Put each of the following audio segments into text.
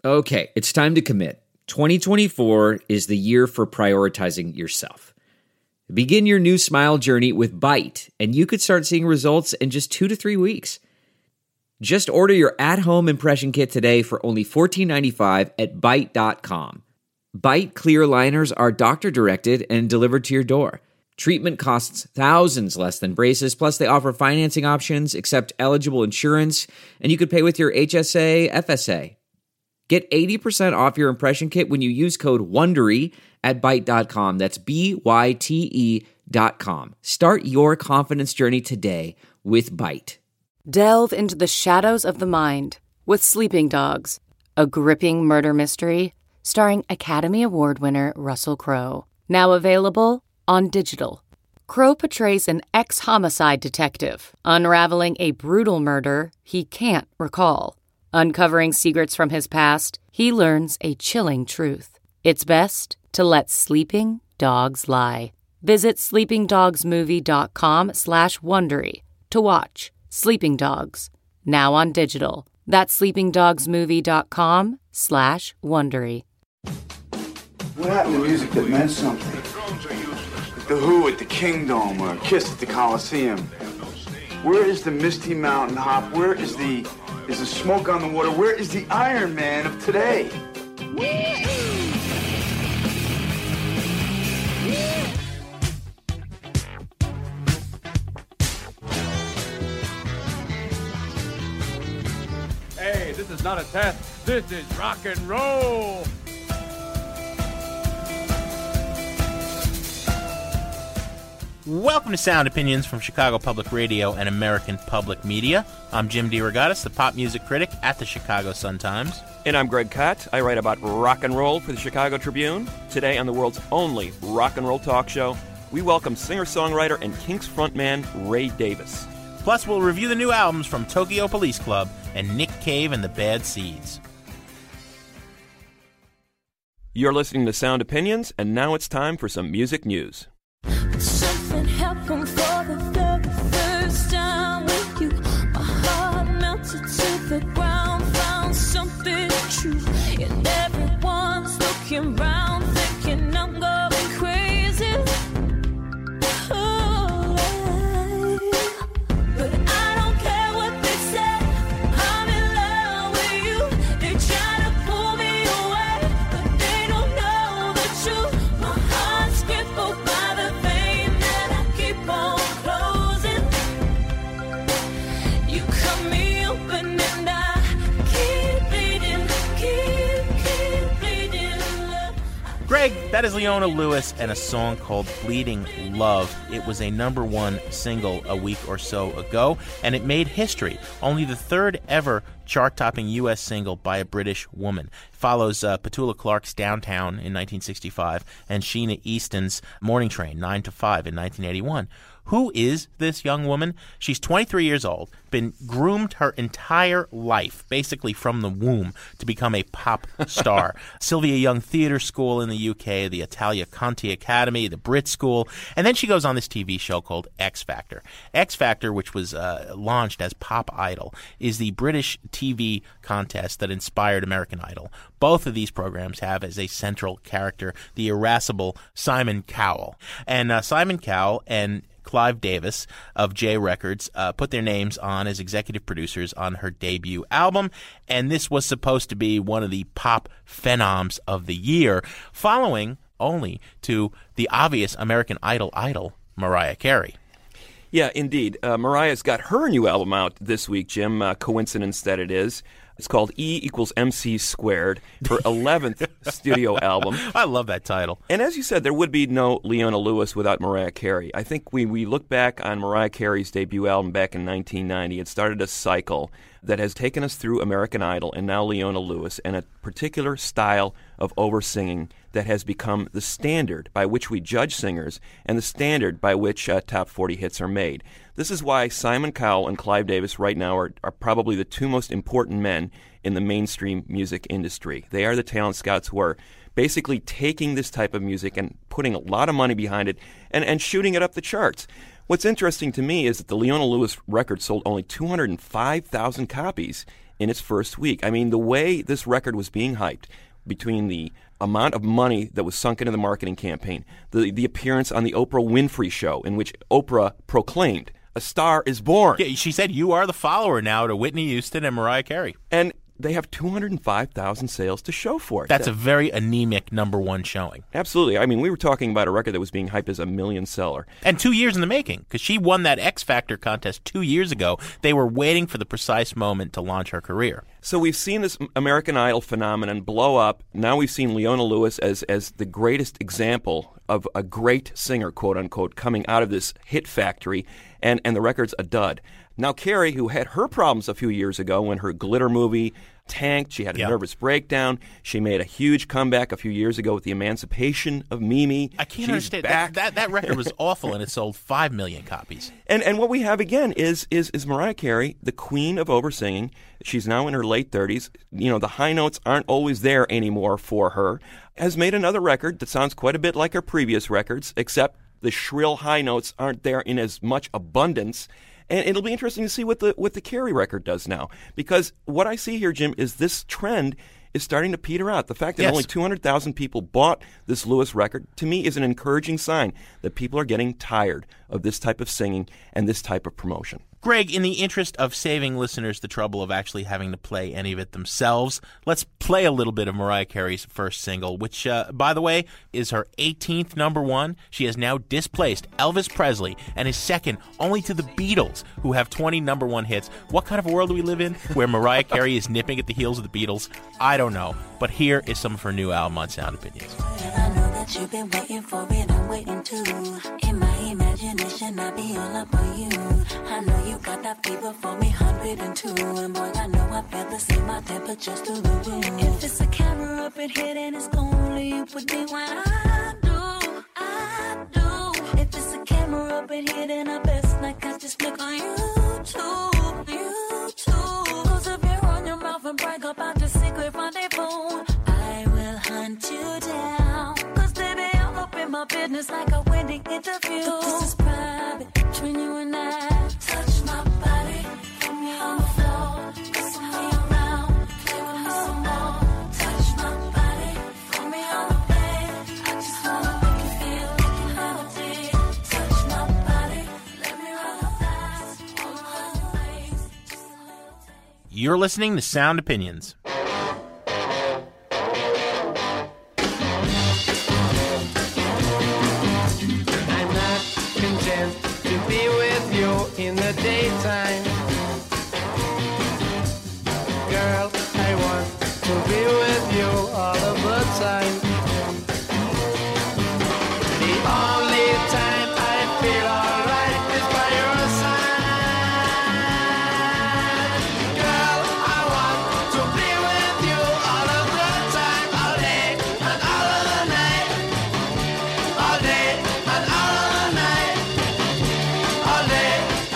Okay, it's time to commit. 2024 is the year for prioritizing yourself. Begin your new smile journey with Byte, and you could start seeing results in just 2 to 3 weeks. Just order your at-home impression kit today for only $14.95 at Byte.com. Byte clear liners are doctor-directed and delivered to your door. Treatment costs thousands less than braces, plus they offer financing options, accept eligible insurance, and you could pay with your HSA, FSA. Get 80% off your impression kit when you use code WONDERY at Byte.com. That's BYTE.com. Start your confidence journey today with Byte. Delve into the shadows of the mind with Sleeping Dogs, a gripping murder mystery starring Academy Award winner Russell Crowe. Now available on digital. Crowe portrays an ex-homicide detective unraveling a brutal murder he can't recall. Uncovering secrets from his past, he learns a chilling truth. It's best to let sleeping dogs lie. Visit sleepingdogsmovie.com/Wondery to watch Sleeping Dogs, now on digital. That's sleepingdogsmovie.com/Wondery. What happened to music that meant something? Like the Who at the Kingdom or Kiss at the Coliseum. Where is the Misty Mountain Hop? Where is the smoke on the water? Where is the Iron Man of today? Hey, this is not a test. This is rock and roll. Welcome to Sound Opinions from Chicago Public Radio and American Public Media. I'm Jim DeRogatis, the pop music critic at the Chicago Sun-Times. And I'm Greg Kot. I write about rock and roll for the Chicago Tribune. Today on the world's only rock and roll talk show, we welcome singer-songwriter and Kinks frontman Ray Davies. Plus, we'll review the new albums from Tokyo Police Club and Nick Cave and the Bad Seeds. You're listening to Sound Opinions, and now it's time for some music news. Something happened for the very first time with you. My heart melted to the ground, found something true. And everyone's looking round, thinking I'm going crazy. Oh, but I don't care what they say. I'm in love with you. They try to pull me away, but they don't know the truth. My heart's crippled by the vein that I keep on closing. You cut me open and I keep bleeding, keep bleeding. Greg, that is Leona Lewis and a song called Bleeding Love. It was a #1 single a week or so ago, and it made history. Only the third ever chart-topping U.S. single by a British woman. It follows Petula Clark's Downtown in 1965 and Sheena Easton's Morning Train, 9 to 5 in 1981. Who is this young woman? She's 23 years old, been groomed her entire life, basically from the womb, to become a pop star. Sylvia Young Theatre School in the UK, the Italia Conti Academy, the Brit School, and then she goes on this TV show called X Factor. X Factor, which was launched as Pop Idol, is the British TV contest that inspired American Idol. Both of these programs have as a central character the irascible Simon Cowell. And Simon Cowell and Clive Davis of J Records put their names on as executive producers on her debut album, and this was supposed to be one of the pop phenoms of the year, following only to the obvious American idol, Mariah Carey. Yeah, indeed. Mariah's got her new album out this week, Jim. Coincidence that it is. It's called E=MC², her 11th studio album. I love that title. And as you said, there would be no Leona Lewis without Mariah Carey. I think we look back on Mariah Carey's debut album back in 1990. It started a cycle that has taken us through American Idol and now Leona Lewis, and a particular style of over-singing that has become the standard by which we judge singers and the standard by which top 40 hits are made. This is why Simon Cowell and Clive Davis right now are probably the two most important men in the mainstream music industry. They are the talent scouts who are basically taking this type of music and putting a lot of money behind it and shooting it up the charts. What's interesting to me is that the Leona Lewis record sold only 205,000 copies in its first week. I mean, the way this record was being hyped, between the amount of money that was sunk into the marketing campaign, the appearance on the Oprah Winfrey Show, in which Oprah proclaimed, "A star is born." Yeah, she said, "You are the follower now to Whitney Houston and Mariah Carey." And they have 205,000 sales to show for it. That's a very anemic number one showing. Absolutely. I mean, we were talking about a record that was being hyped as a million seller. And 2 years in the making, because she won that X Factor contest 2 years ago. They were waiting for the precise moment to launch her career. So we've seen this American Idol phenomenon blow up. Now we've seen Leona Lewis as the greatest example of a great singer, quote unquote, coming out of this hit factory, and the record's a dud. Now Carey, who had her problems a few years ago when her Glitter movie tanked, she had a nervous breakdown. She made a huge comeback a few years ago with the Emancipation of Mimi. I can't understand. That record was awful, and it sold 5 million copies. And what we have again is Mariah Carey, the queen of oversinging. She's now in her late 30s. You know, the high notes aren't always there anymore for her. Has made another record that sounds quite a bit like her previous records, except the shrill high notes aren't there in as much abundance. And it'll be interesting to see what the Carey record does now. Because what I see here, Jim, is this trend is starting to peter out. The fact that only 200,000 people bought this Lewis record, to me, is an encouraging sign that people are getting tired of this type of singing and this type of promotion. Greg, in the interest of saving listeners the trouble of actually having to play any of it themselves, let's play a little bit of Mariah Carey's first single, which, by the way, is her 18th number one. She has now displaced Elvis Presley and is second only to the Beatles, who have 20 number one hits. What kind of a world do we live in where Mariah Carey is nipping at the heels of the Beatles? I don't know. But here is some of her new album on Sound Opinions. I know that you've been waiting for it, I'm waiting too. In my imagination, I'll be all up on you. I know you got that fever for me, 102. And boy, I know I feel the same, my temperature's through the roof. If it's a camera up in here, then it's only you with me when I do. If it's a camera up in here, then I best not catch this flick on YouTube. Cause if you run your mouth and brag about the secret rendezvous, I will hunt you down. Cause baby, I'm up in my business like a wedding interview. But this is private between you and I. Touch my body from me on the floor. Kiss me around, play with me some more. Touch my body from me on the bed. I just wanna make you feel like you never did. Touch my body, let me run the fast. All around your waist, just a little taste. You're listening to Sound Opinions. In the daytime, girl, I want to be with you all of the time. The only time I feel alright is by your side. Girl, I want to be with you all of the time, all day and all of the night, all day and all of the night, all day.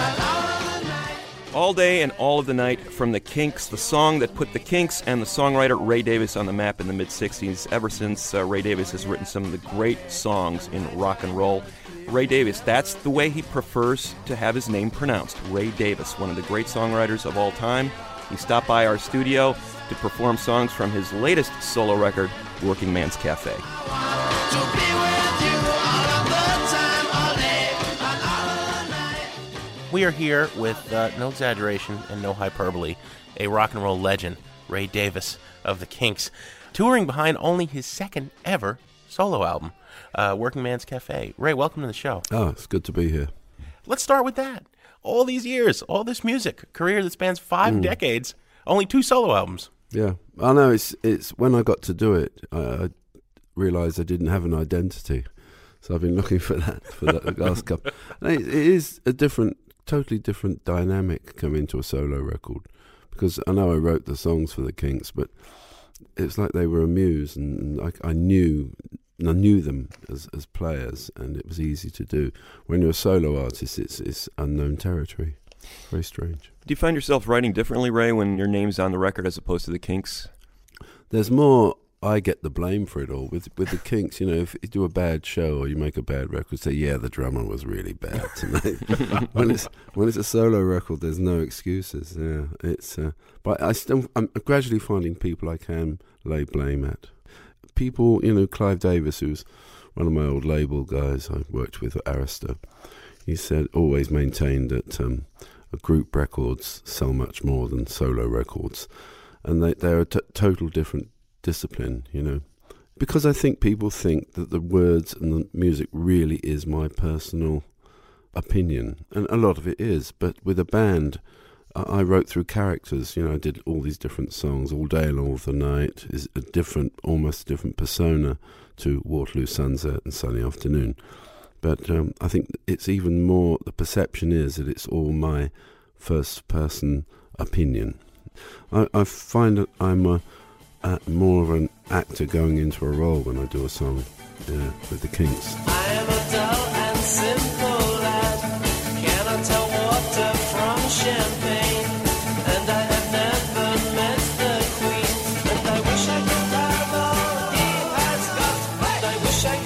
All Day and All of the Night from the Kinks, the song that put the Kinks and the songwriter Ray Davies on the map in the mid-'60s. Ever since, Ray Davies has written some of the great songs in rock and roll. Ray Davies, that's the way he prefers to have his name pronounced, Ray Davies, one of the great songwriters of all time. He stopped by our studio to perform songs from his latest solo record, Working Man's Cafe. We are here with, no exaggeration and no hyperbole, a rock and roll legend, Ray Davies of the Kinks, touring behind only his second ever solo album, Working Man's Cafe. Ray, welcome to the show. Oh, it's good to be here. Let's start with that. All these years, all this music, career that spans 5 decades, only 2 solo albums. Yeah, I know. It's when I got to do it, I realised I didn't have an identity, so I've been looking for that for the last couple. And it is a totally different dynamic coming to a solo record, because I know I wrote the songs for the Kinks, but it's like they were a muse, and I knew them as players, and it was easy to do. When you're a solo artist, it's unknown territory. Very strange. Do you find yourself writing differently, Ray, when your name's on the record as opposed to the Kinks? There's more I get the blame for it all. With the Kinks, if you do a bad show or you make a bad record, say, yeah, the drummer was really bad tonight. when it's a solo record, there's no excuses. Yeah, it's. But I'm gradually finding people I can lay blame at. People, Clive Davis, who's one of my old label guys I worked with at Arista. He said, always maintained that group records sell much more than solo records, and they're a total different discipline, because I think people think that the words and the music really is my personal opinion, and a lot of it is. But with a band, I wrote through characters. I did all these different songs. All Day and All of the Night is almost a different persona to Waterloo Sunset and Sunny Afternoon. But I think it's even more, the perception is that it's all my first-person opinion. I find that I'm more of an actor going into a role when I do a song with the Kinks. I am a dull and simple lad, cannot tell water from champagne, and I have never met the Queen, and I wish I could have all he has got, and I wish I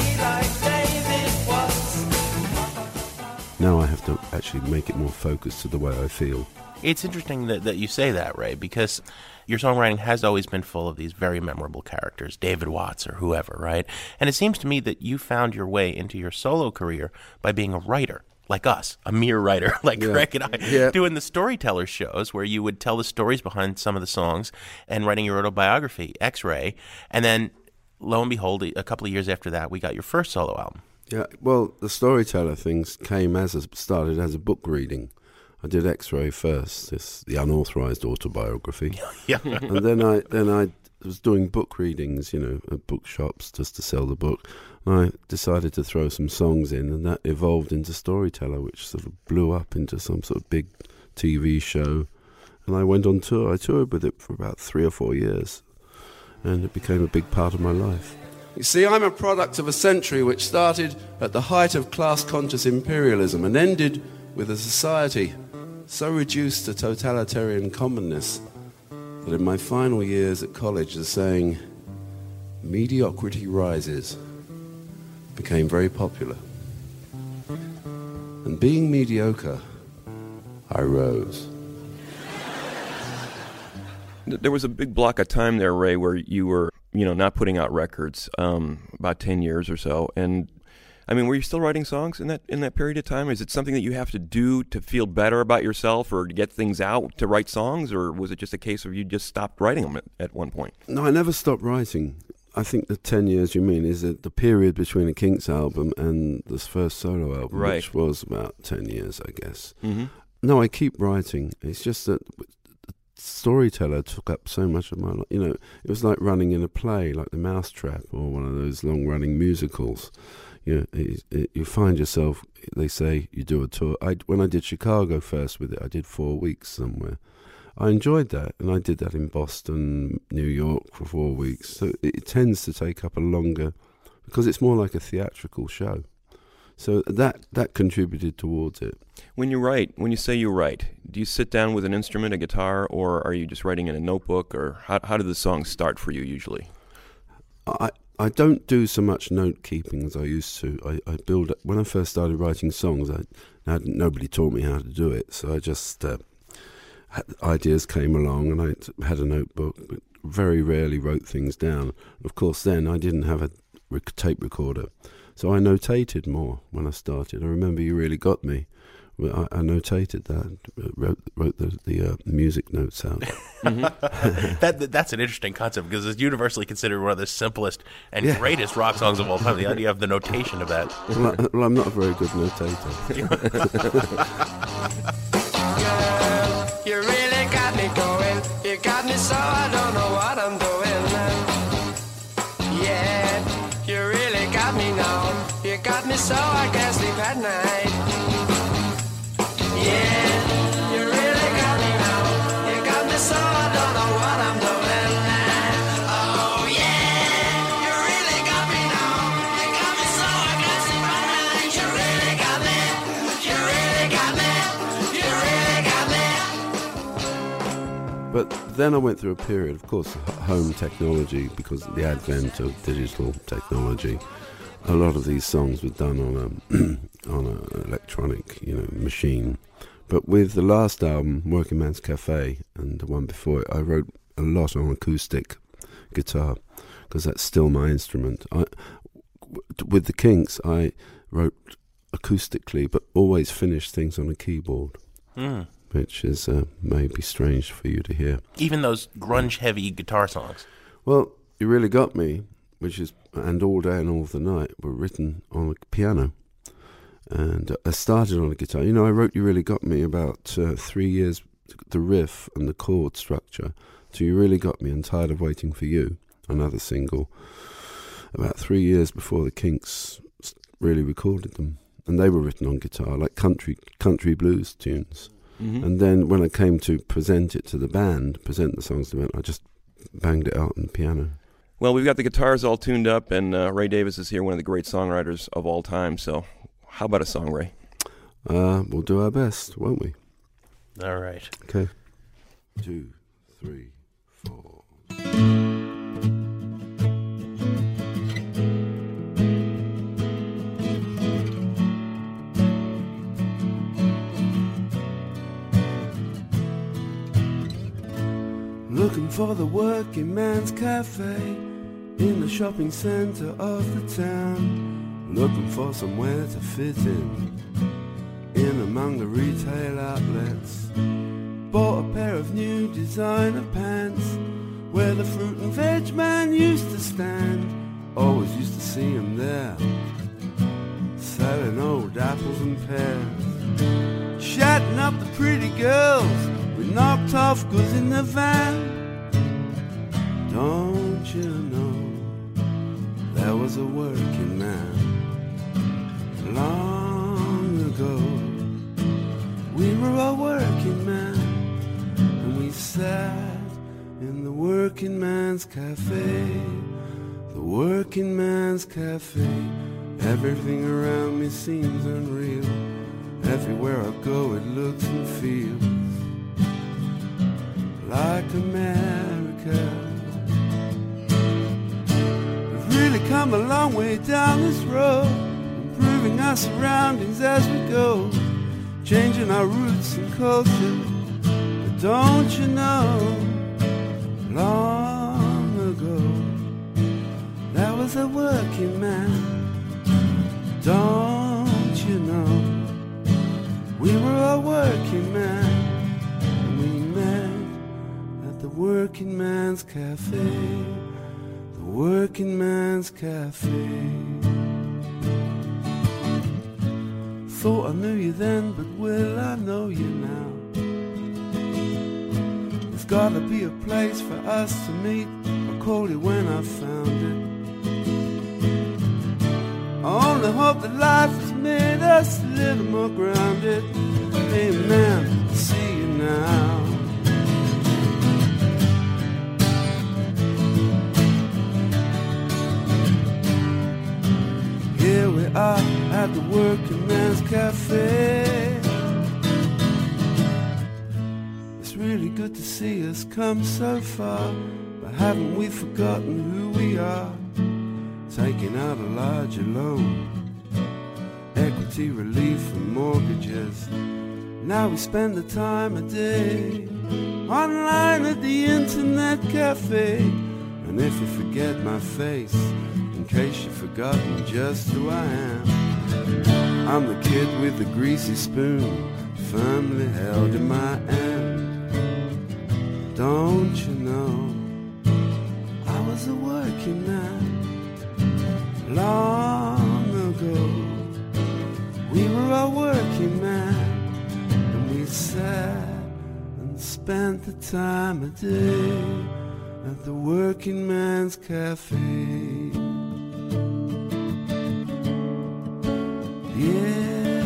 could be like David was. Now I have to actually make it more focused to the way I feel. It's interesting that you say that, Ray, because your songwriting has always been full of these very memorable characters, David Watts or whoever, right? And it seems to me that you found your way into your solo career by being a writer, like us, a mere writer, like Greg and I, doing the storyteller shows where you would tell the stories behind some of the songs and writing your autobiography, X-Ray, and then, lo and behold, a couple of years after that, we got your first solo album. Yeah, well, the storyteller things started as a book reading. I did X-Ray first, the unauthorized autobiography. Yeah. And then I was doing book readings, at bookshops just to sell the book. And I decided to throw some songs in, and that evolved into Storyteller, which sort of blew up into some sort of big TV show. And I went on tour. I toured with it for about 3 or 4 years, and it became a big part of my life. You see, I'm a product of a century which started at the height of class-conscious imperialism and ended with a society so reduced to totalitarian commonness that in my final years at college the saying, mediocrity rises, became very popular. And being mediocre, I rose. There was a big block of time there, Ray, where you were, not putting out records, about 10 years or so, and I mean, were you still writing songs in that period of time? Is it something that you have to do to feel better about yourself or to get things out to write songs, or was it just a case of you just stopped writing them at one point? No, I never stopped writing. I think the 10 years you mean is the period between a Kinks album and this first solo album, right, which was about 10 years, I guess. Mm-hmm. No, I keep writing. It's just that Storyteller took up so much of my life. It was like running in a play, like The Mousetrap or one of those long-running musicals. You find yourself, they say, you do a tour. When I did Chicago first with it, I did 4 weeks somewhere. I enjoyed that, and I did that in Boston, New York for 4 weeks. So it tends to take up a longer, because it's more like a theatrical show. So that contributed towards it. When you say you write, do you sit down with an instrument, a guitar, or are you just writing in a notebook, or how do the songs start for you usually? I don't do so much note keeping as I used to. I build up. When I first started writing songs, nobody taught me how to do it, so I just ideas came along, and I had a notebook, but very rarely wrote things down. Of course, then I didn't have a tape recorder, so I notated more when I started. I remember You Really Got Me. I notated that, wrote the music notes out. Mm-hmm. That's an interesting concept, because it's universally considered one of the simplest and greatest rock songs of all time, the idea of the notation of that. Well, I'm not a very good notator. You really got me going. You got me so I don't know what I'm doing. Yeah, you really got me now. You got me so I can't sleep at night. Yeah, you really got me now. You got me so I don't know what I'm doing. Oh yeah, you really got me now. You got me so I can't sleep at night. You really got me. You really got me. You really got me. But then I went through a period, of course, home technology, because of the advent of digital technology. A lot of these songs were done on an electronic, machine. But with the last album, Working Man's Cafe, and the one before it, I wrote a lot on acoustic guitar, because that's still my instrument. With the Kinks, I wrote acoustically, but always finished things on a keyboard, which is maybe strange for you to hear. Even those grunge-heavy guitar songs. Well, You Really Got Me, and All Day and All the Night were written on a piano. And I started on a guitar. I wrote You Really Got Me about 3 years, the riff and the chord structure, to You Really Got Me and Tired of Waiting for You, another single, about 3 years before the Kinks really recorded them. And they were written on guitar, like country blues tunes. Mm-hmm. And then when I came to present it to the band, present the songs to the band, I just banged it out on the piano. Well, we've got the guitars all tuned up, and Ray Davies is here, one of the great songwriters of all time. So how about a song, Ray? We'll do our best, won't we? All right. Okay. 2, 3, 4. Looking for the working man's cafe in the shopping centre of the town. Looking for somewhere to fit in among the retail outlets. Bought a pair of new designer pants where the fruit and veg man used to stand. Always used to see him there, selling old apples and pears, chatting up the pretty girls with knocked off goods in the van. Don't you know there was a working man long ago? We were a working man, and we sat in the working man's cafe. The working man's cafe. Everything around me seems unreal. Everywhere I go it looks and feels like America. We've really come a long way down this road, improving our surroundings as we go, changing our roots and culture. But don't you know, long ago there was a working man. Don't you know, we were a working man, and we met at the working man's cafe. The working man's cafe. Thought I knew you then, but will I know you now? There's gotta be a place for us to meet. I'll call you when I've found it. I only hope that life has made us a little more grounded. Amen. See you now. Here we are at the working man's cafe. It's really good to see us come so far, but haven't we forgotten who we are? Taking out a larger loan, equity relief and mortgages. Now we spend the time of day online at the internet cafe. And if you forget my face, in case you've forgotten just who I am, I'm the kid with the greasy spoon, firmly held in my hand. Don't you know, I was a working man. Long ago, we were a working man, and we sat and spent the time of day at the working man's cafe. Yeah,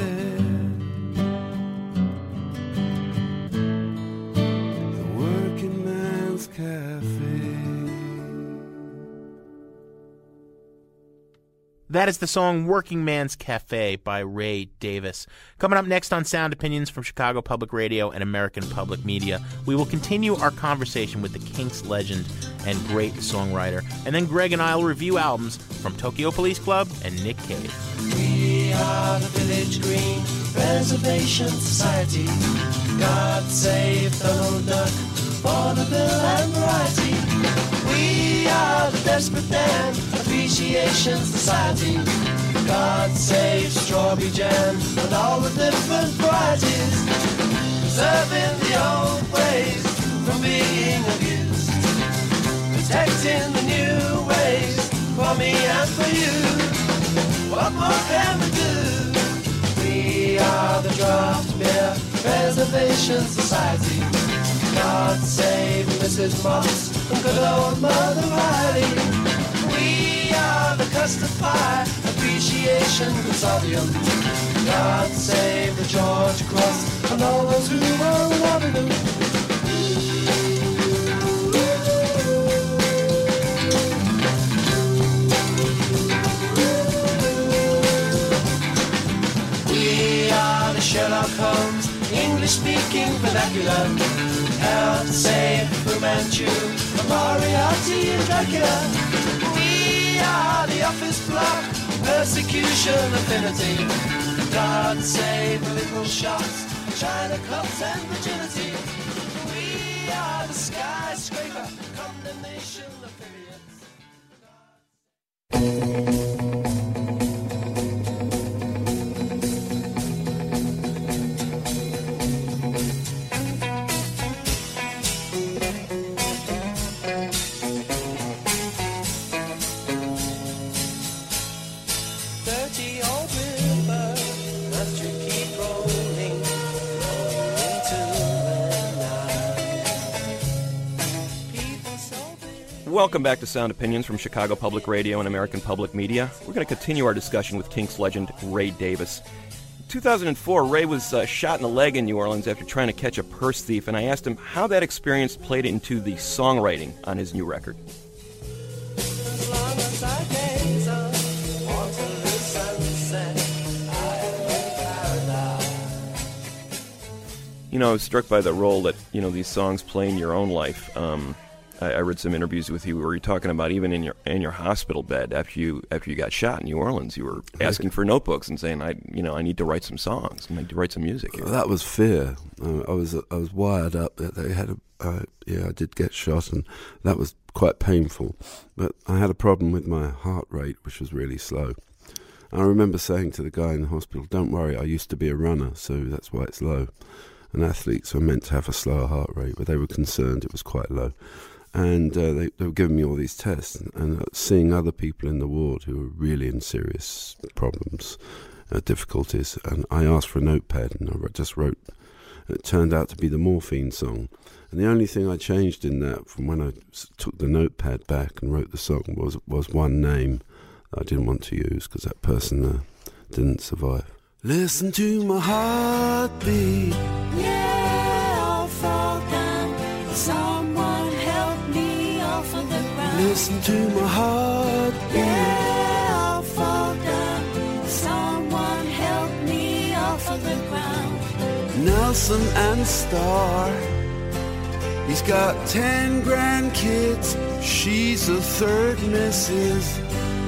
the working man's cafe. That is the song Working Man's Cafe by Ray Davis. Coming up next on Sound Opinions from Chicago Public Radio and American Public Media, we will continue our conversation with the Kinks legend and great songwriter. And then Greg and I will review albums from Tokyo Police Club and Nick Cave. We are the Village Green Preservation Society. God save Donald Duck, Vaudeville and Variety. We are the Desperate Dan Appreciation Society. God save Strawberry Jam and all the different varieties. Preserving the old ways from being abused. Protecting the new ways for me and for you. What more can we do? We are the Draft Beer Preservation Society. God save Mrs. Moss and good old Mother Riley. We are the Custard Pie Appreciation Consortium. God save the George Cross and all those who are loving them. We are the Sherlock Holmes English-speaking vernacular. Help save Fu Manchu, Moriarty and Dracula. We are the Office Block Persecution Affinity. God save the little shots, China clubs and virginity. We are the Skyscraper Condemnation Affiliates. Welcome back to Sound Opinions from Chicago Public Radio and American Public Media. We're going to continue our discussion with Kinks legend Ray Davis. In 2004, Ray was shot in the leg in New Orleans after trying to catch a purse thief, and I asked him how that experience played into the songwriting on his new record. As long as I gaze on Waterloo sunset, I am in paradise. You know, I was struck by the role that, these songs play in your own life. I read some interviews with you where you're talking about even in your hospital bed after you got shot in New Orleans, you were asking for notebooks and saying, I need to write some songs, I need to write some music here. That was fear. I was wired up that they had I did get shot, and that was quite painful. But I had a problem with my heart rate, which was really slow. I remember saying to the guy in the hospital, "Don't worry, I used to be a runner, so that's why it's low." And athletes are meant to have a slower heart rate, but they were concerned it was quite low. And they were giving me all these tests, and seeing other people in the ward who were really in serious problems, difficulties. And I asked for a notepad, and I just wrote. It turned out to be the Morphine song. And the only thing I changed in that from when I took the notepad back and wrote the song was one name that I didn't want to use because that person didn't survive. Listen to my heartbeat. Yeah, I'll fall down. Someone help me off of the ground. Listen to my heartbeat. Yeah, I'll fall down. Someone help me off of the ground. Nelson and Star. He's got 10 grandkids. She's a third missus.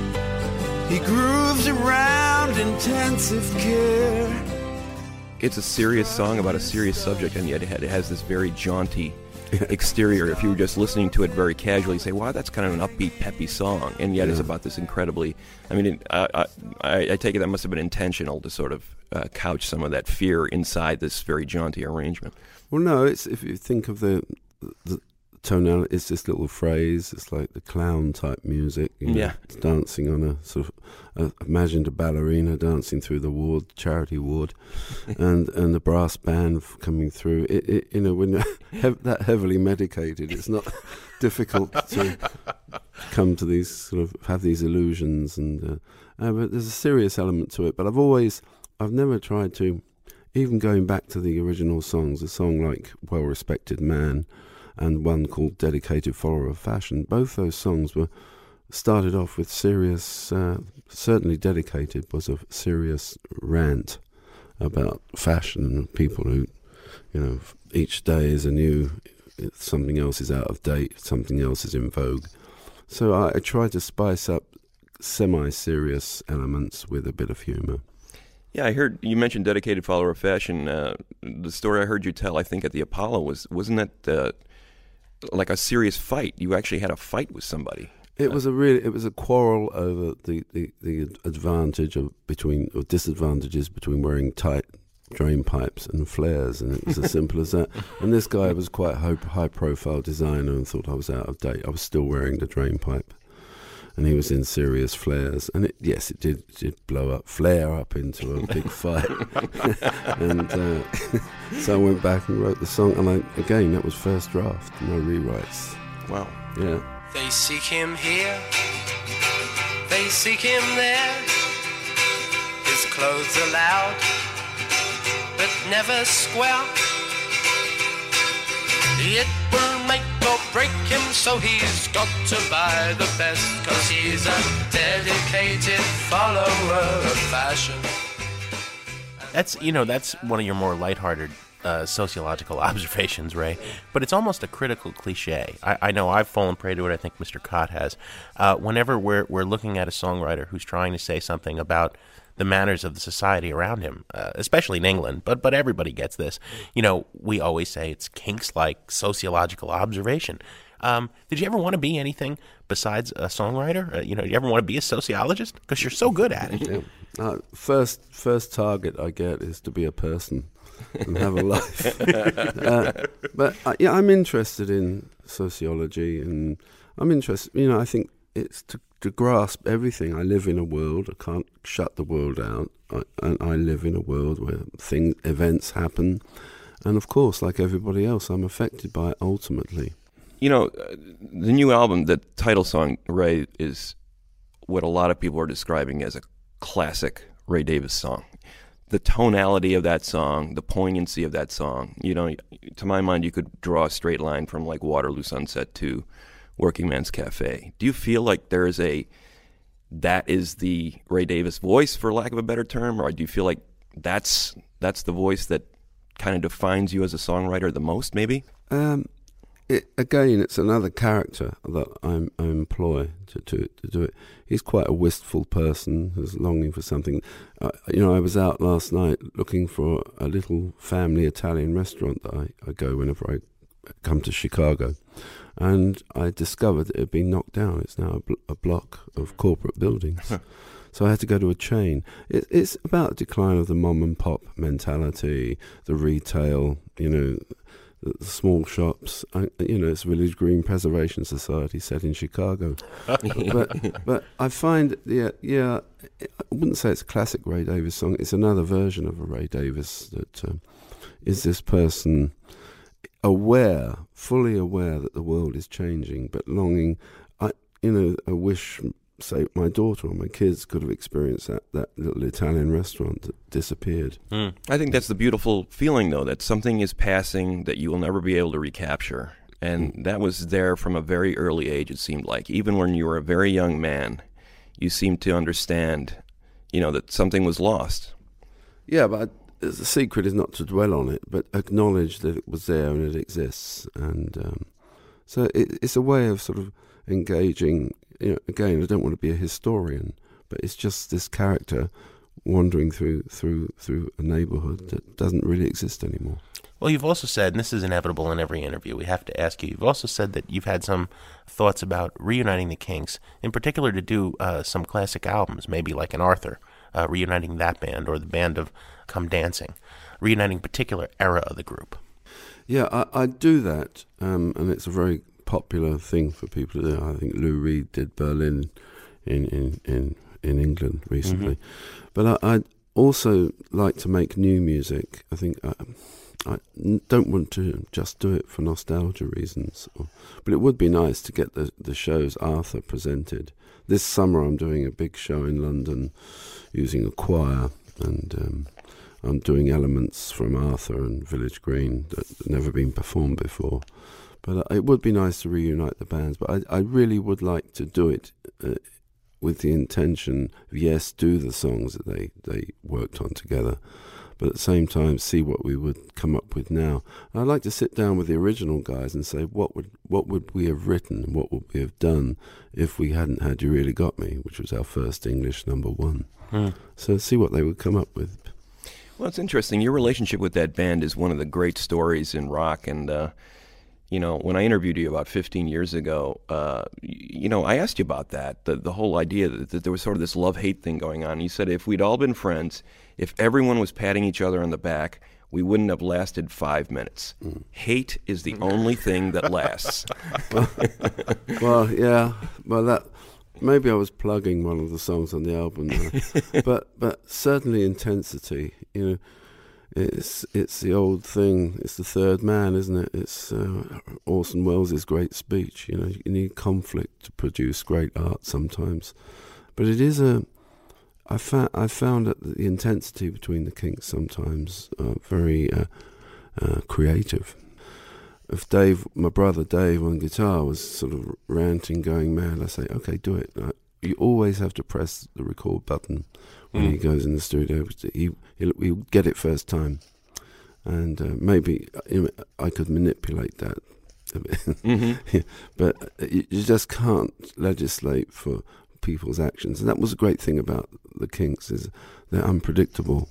He grooves around intensive care. It's a serious song about a serious subject, and yet it has this very jaunty exterior. If you were just listening to it very casually, you say, wow, that's kind of an upbeat, peppy song, and yet it's about this incredibly... I mean, I take it that must have been intentional to sort of couch some of that fear inside this very jaunty arrangement. Well, no, it's if you think of the tonality, it's this little phrase. It's like the clown type music. It's dancing on a sort of imagined a ballerina dancing through the ward, charity ward, and the brass band coming through. It when you're that heavily medicated, it's not difficult to come to these sort of have these illusions, and but there's a serious element to it. But I've never tried to, even going back to the original songs, a song like Well Respected Man and one called Dedicated Follower of Fashion, both those songs were started off with serious, certainly Dedicated was a serious rant about fashion and people who, each day is a new, something else is out of date, something else is in vogue. So I tried to spice up semi-serious elements with a bit of humour. Yeah, I heard you mentioned Dedicated follower of fashion. The story I heard you tell, I think at the Apollo, wasn't that like a serious fight? You actually had a fight with somebody. It was a quarrel over the advantage or disadvantages between wearing tight drain pipes and flares, and it was as simple as that. And this guy was quite a high-profile designer and thought I was out of date. I was still wearing the drain pipe, and he was in serious flares. And it did flare up into a big fight. And so I went back and wrote the song, and again, that was first draft, no rewrites. Wow. Yeah. They seek him here, they seek him there. His clothes are loud, but never square. It will make or break him, so he's got to buy the best, 'cause he's a dedicated follower of fashion. That's one of your more lighthearted sociological observations, Ray, but it's almost a critical cliche. I know I've fallen prey to it. I think Mr. Cott has. Whenever we're looking at a songwriter who's trying to say something about the manners of the society around him, especially in England, but everybody gets this. We always say it's Kinks-like sociological observation. Did you ever want to be anything besides a songwriter? Did you ever want to be a sociologist? Because you're so good at it. Yeah. First target I get is to be a person and have a life. But I'm interested in sociology, and I'm interested. I think it's to grasp everything. I live in a world. I can't shut the world out. I live in a world where events happen, and of course, like everybody else, I'm affected by it ultimately. The new album, the title song, Ray, is what a lot of people are describing as a classic Ray Davies song. The tonality of that song, the poignancy of that song, to my mind, you could draw a straight line from like Waterloo Sunset to Working Man's Cafe. Do you feel like that is the Ray Davies voice, for lack of a better term, or do you feel like that's the voice that kind of defines you as a songwriter the most, maybe? It's another character that I employ to do it. He's quite a wistful person who's longing for something. I was out last night looking for a little family Italian restaurant that I go whenever I come to Chicago, and I discovered it had been knocked down. It's now a block of corporate buildings. So I had to go to a chain. It's about the decline of the mom and pop mentality, the retail, the small shops. It's Village Green Preservation Society set in Chicago. but I find, I wouldn't say it's a classic Ray Davies song. It's another version of a Ray Davies that is this person fully aware that the world is changing, but longing. I wish, say, my daughter or my kids could have experienced that little Italian restaurant that disappeared. I think that's the beautiful feeling, though, that something is passing that you will never be able to recapture. And that was there from a very early age, it seemed like. Even when you were a very young man, you seemed to understand, that something was lost. Yeah, but the secret is not to dwell on it, but acknowledge that it was there and it exists. And so it's a way of sort of engaging. Again, I don't want to be a historian, but it's just this character wandering through a neighborhood that doesn't really exist anymore. Well, you've also said, and this is inevitable in every interview, we have to ask you, you've also said that you've had some thoughts about reuniting the Kinks, in particular to do some classic albums, maybe like an Arthur, reuniting that band, or the band of Come Dancing, reuniting a particular era of the group. Yeah, I do that, and it's a very popular thing for people to do. I think Lou Reed did Berlin in England recently. Mm-hmm. But I'd also like to make new music. I think I don't want to just do it for nostalgia reasons, but it would be nice to get the shows Arthur presented. This summer I'm doing a big show in London using a choir, and I'm doing elements from Arthur and Village Green that have never been performed before. But it would be nice to reunite the bands, but I really would like to do it with the intention of, yes, do the songs that they worked on together, but at the same time see what we would come up with now. And I'd like to sit down with the original guys and say, what would we have written, what would we have done if we hadn't had You Really Got Me, which was our first English #1. So see what they would come up with. Well, it's interesting. Your relationship with that band is one of the great stories in rock. And, when I interviewed you about 15 years ago, I asked you about that, the whole idea that there was sort of this love-hate thing going on. You said if we'd all been friends, if everyone was patting each other on the back, we wouldn't have lasted 5 minutes. Hate is the only thing that lasts. Well, yeah. Well, that maybe I was plugging one of the songs on the album there. but certainly Intensity, it's the old thing. It's the third man, isn't it? It's Orson Welles' great speech. You need conflict to produce great art sometimes. But it is I found that the intensity between the Kinks sometimes very creative. If Dave, my brother Dave on guitar, was sort of ranting, going mad, I say, okay, do it. You always have to press the record button when he goes in the studio. He'll get it first time. And maybe I could manipulate that a bit. But you just can't legislate for people's actions. And that was a great thing about the Kinks, is they're unpredictable.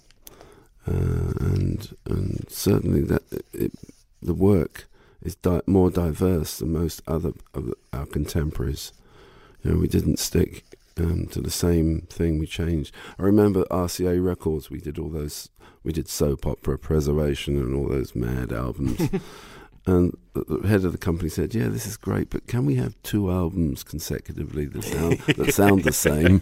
And certainly the work is more diverse than most other of our contemporaries. We didn't stick to the same thing. We changed. I remember RCA Records. We did Soap Opera Preservation and all those mad albums. And the head of the company said, "Yeah, this is great, but can we have 2 albums consecutively that sound the same?"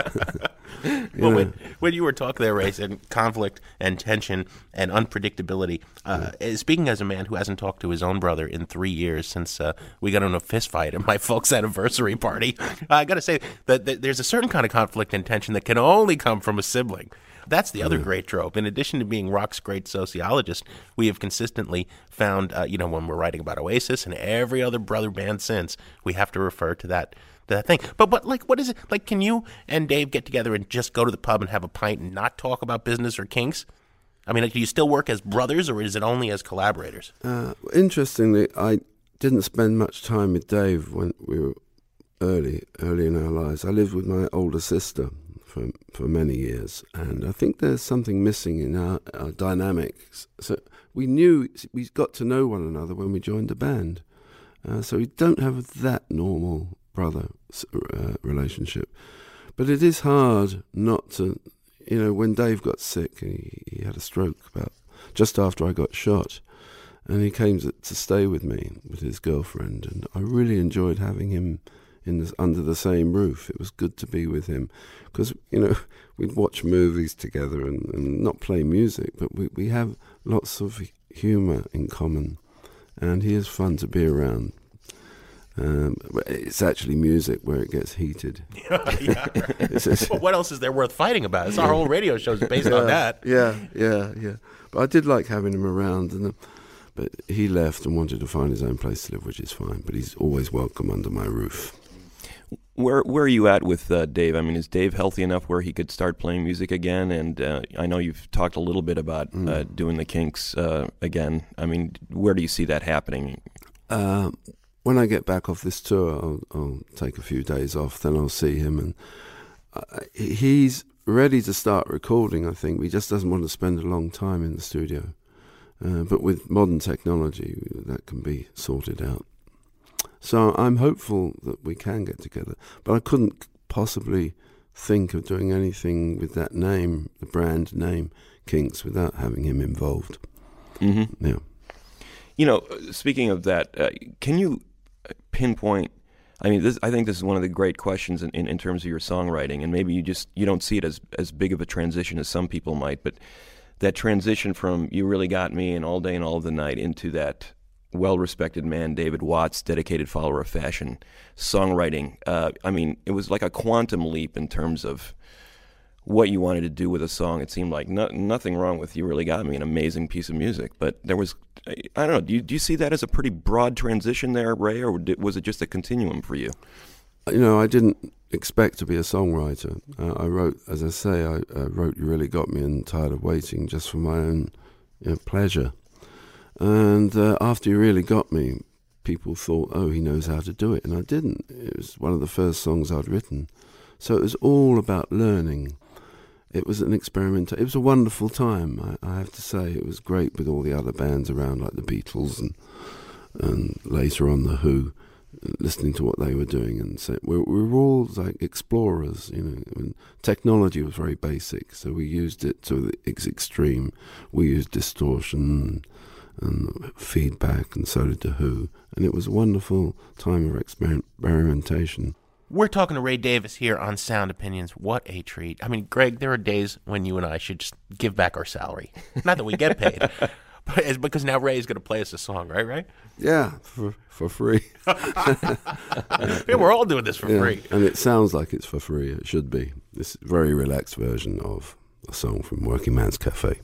Well, when you were talking there, Ray, and conflict and tension and unpredictability, speaking as a man who hasn't talked to his own brother in 3 years since we got in a fist fight at my folks' anniversary party, I got to say that there's a certain kind of conflict and tension that can only come from a sibling. That's the other great trope. In addition to being rock's great sociologist, we have consistently found, when we're writing about Oasis and every other brother band since, we have to refer to that thing. But what is it? Like, can you and Dave get together and just go to the pub and have a pint and not talk about business or Kinks? I mean, do you still work as brothers, or is it only as collaborators? Interestingly, I didn't spend much time with Dave when we were early in our lives. I lived with my older sister for many years, and I think there's something missing in our dynamics. So we got to know one another when we joined the band. So we don't have that normal brother relationship. But it is hard not to, when Dave got sick, he had a stroke just after I got shot, and he came to stay with me with his girlfriend, and I really enjoyed having him under the same roof. It was good to be with him because, we'd watch movies together and not play music, but we have lots of humour in common, and he is fun to be around. But it's actually music where it gets heated. Yeah. Well, what else is there worth fighting about? It's our whole radio show is based on that. Yeah. But I did like having him around, but he left and wanted to find his own place to live, which is fine. But he's always welcome under my roof. Where are you at with Dave? I mean, is Dave healthy enough where he could start playing music again? And I know you've talked a little bit about doing the Kinks again. I mean, where do you see that happening? When I get back off this tour, I'll take a few days off, then I'll see him. And he's ready to start recording, I think. He just doesn't want to spend a long time in the studio. But with modern technology, that can be sorted out. So I'm hopeful that we can get together. But I couldn't possibly think of doing anything with that name, the brand name, Kinks, without having him involved. Mm-hmm. Yeah. Speaking of that, can you pinpoint, I think this is one of the great questions in terms of your songwriting, and maybe you don't see it as big of a transition as some people might, but that transition from You Really Got Me and All Day and All of the Night into that well-respected man, David Watts, dedicated follower of fashion songwriting. It was like a quantum leap in terms of what you wanted to do with a song. It seemed like nothing wrong with You Really Got Me, an amazing piece of music, but there was, I don't know, do you see that as a pretty broad transition there, Ray, or was it just a continuum for you? I didn't expect to be a songwriter. I wrote, as I say, I wrote You Really Got Me and Tired of Waiting just for my own pleasure. And after You Really Got Me, people thought, oh, he knows how to do it. And I didn't. It was one of the first songs I'd written. So it was all about learning. It was an experiment. It was a wonderful time, I have to say. It was great with all the other bands around, like the Beatles and later on The Who, listening to what they were doing. And so we were all like explorers, and technology was very basic, so we used it to its extreme. We used distortion and feedback, and so did The Who. And it was a wonderful time of experimentation. We're talking to Ray Davies here on Sound Opinions. What a treat. I mean, Greg, there are days when you and I should just give back our salary. Not that we get paid, but it's because now Ray is going to play us a song, right? Yeah, for free. Yeah, we're all doing this for free. And it sounds like it's for free. It should be. This very relaxed version of a song from Working Man's Cafe.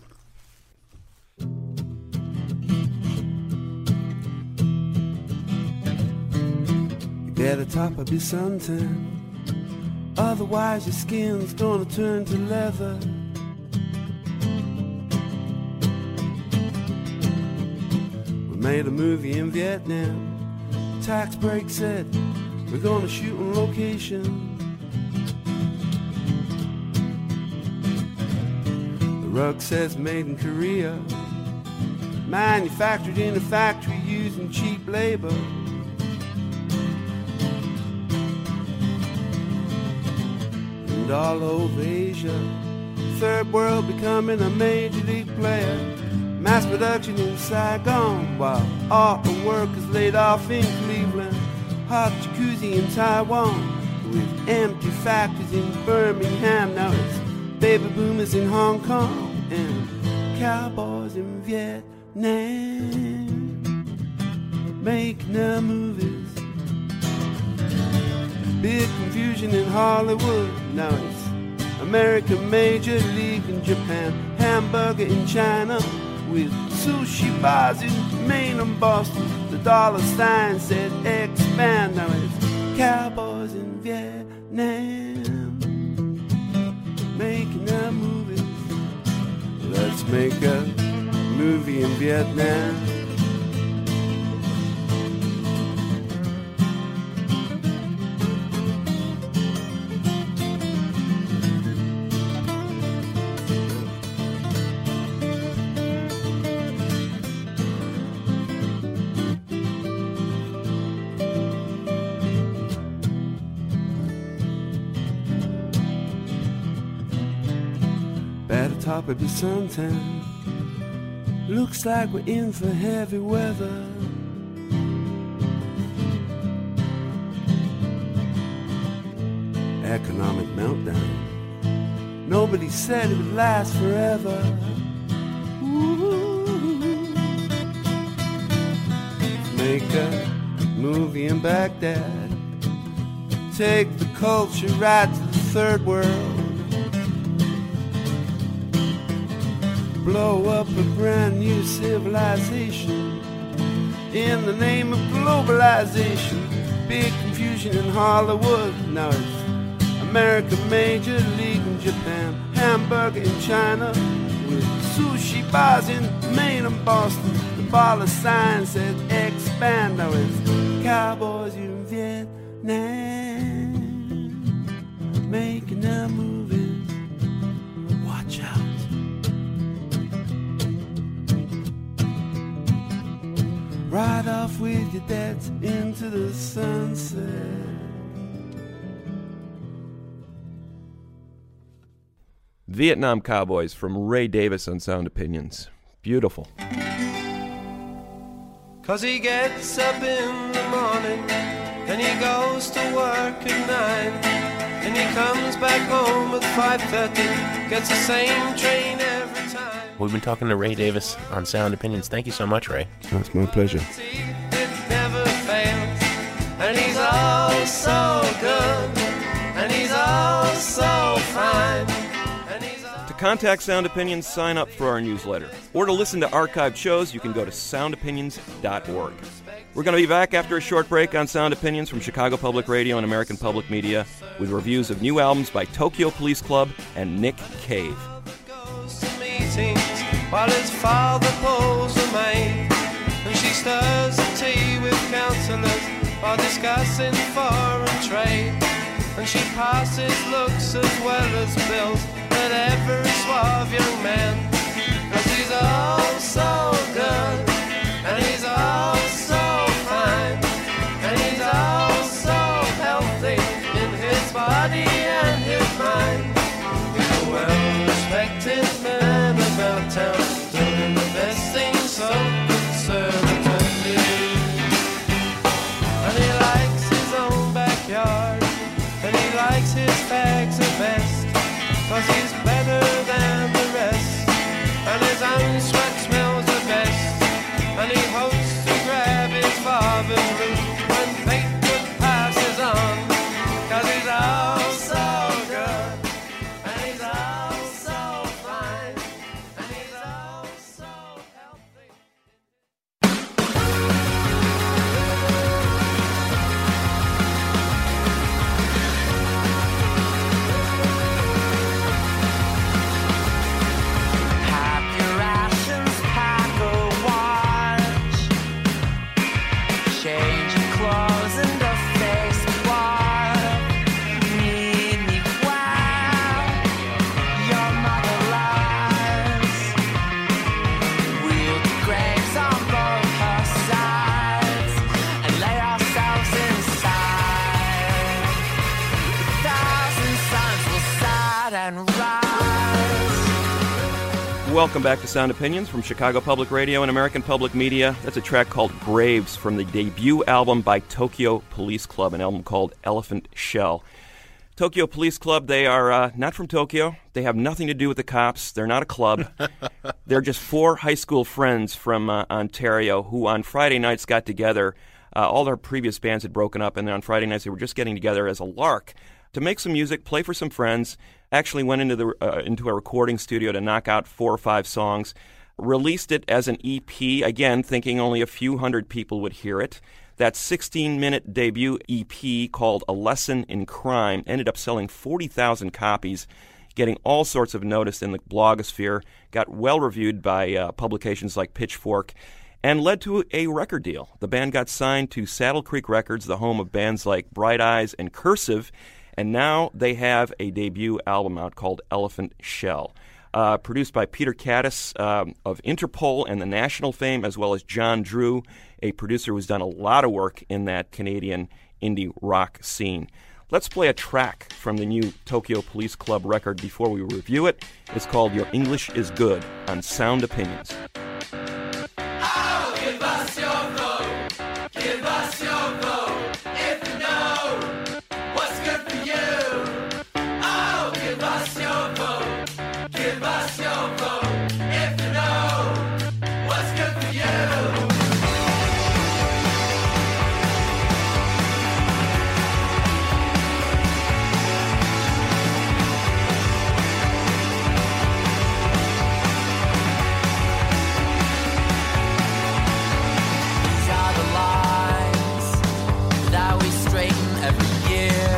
Get a top of your suntan, otherwise your skin's gonna turn to leather. We made a movie in Vietnam. Tax break said we're gonna shoot on location. The rug says made in Korea, manufactured in a factory using cheap labor. And all over Asia, third world becoming a major league player. Mass production in Saigon, while auto workers laid off in Cleveland. Hot jacuzzi in Taiwan, with empty factories in Birmingham. Now it's baby boomers in Hong Kong and cowboys in Vietnam, making their movies. Big confusion in Hollywood. Now it's American Major League in Japan, hamburger in China, with sushi bars in Maine and Boston. The dollar sign said expand. Now it's cowboys in Vietnam, making their movies. Let's make a movie in Vietnam. Top of the suntan, looks like we're in for heavy weather. Economic meltdown, nobody said it would last forever. Ooh. Make a movie in Baghdad, take the culture right to the third world. Blow up a brand new civilization in the name of globalization. Big confusion in Hollywood. Now it's American Major League in Japan, hamburger in China, with sushi bars in Maine and Boston. The baller sign says expand. Now it's cowboys in Vietnam, making their movies. Watch out. Ride off with your dads into the sunset. Vietnam Cowboys from Ray Davies on Sound Opinions. Beautiful. 'Cause he gets up in the morning and he goes to work at 9 and he comes back home at 5:30, gets the same train every time. We've been talking to Ray Davies on Sound Opinions. Thank you so much, Ray. That's my pleasure. It never fails, and he's all so good, and he's all so fine. To contact Sound Opinions, sign up for our newsletter. Or to listen to archived shows, you can go to soundopinions.org. We're going to be back after a short break on Sound Opinions from Chicago Public Radio and American Public Media with reviews of new albums by Tokyo Police Club and Nick Cave. While his father pulls the maid, and she stirs the tea with counsellors while discussing foreign trade. And she passes looks as well as bills at every suave young man, 'cause he's all so good, and he's all so fine, and he's all so healthy in his body and his mind. He's a well-respected man about town, doing the best things so conservatively. And he likes his own backyard, and he likes his fags the best, 'cause he's better than the rest, and his own sweat smells the best, and he hopes to grab his father's root when fate passes on, 'cause he's all so good, and he's all so fine, and he's all so healthy. Pack your rations, pack a watch, change your clothes and a face wash. Meet me while your mother lies. We'll do graves on both her sides and lay ourselves inside. A thousand suns will set and rise. Welcome back to Sound Opinions from Chicago Public Radio and American Public Media. That's a track called Graves from the debut album by Tokyo Police Club, an album called Elephant Shell. Tokyo Police Club, they are not from Tokyo. They have nothing to do with the cops. They're not a club. They're just four high school friends from Ontario who on Friday nights got together. All their previous bands had broken up, and then on Friday nights they were just getting together as a lark to make some music, play for some friends. Actually went into a recording studio to knock out 4 or 5 songs. Released it as an EP, again thinking only a few hundred people would hear it. That 16-minute debut EP called A Lesson in Crime ended up selling 40,000 copies, getting all sorts of notice in the blogosphere, got well-reviewed by publications like Pitchfork, and led to a record deal. The band got signed to Saddle Creek Records, the home of bands like Bright Eyes and Cursive, and now they have a debut album out called Elephant Shell. Produced by Peter Caddis of Interpol and the National fame, as well as John Drew, a producer who's done a lot of work in that Canadian indie rock scene. Let's play a track from the new Tokyo Police Club record before we review it. It's called Your English is Good on Sound Opinions. Oh, give us your vote. Give us your vote. If you know what's good for you. Oh, give us your vote. Give us your vote. If you know what's good for you. These are the lines that we straighten every year,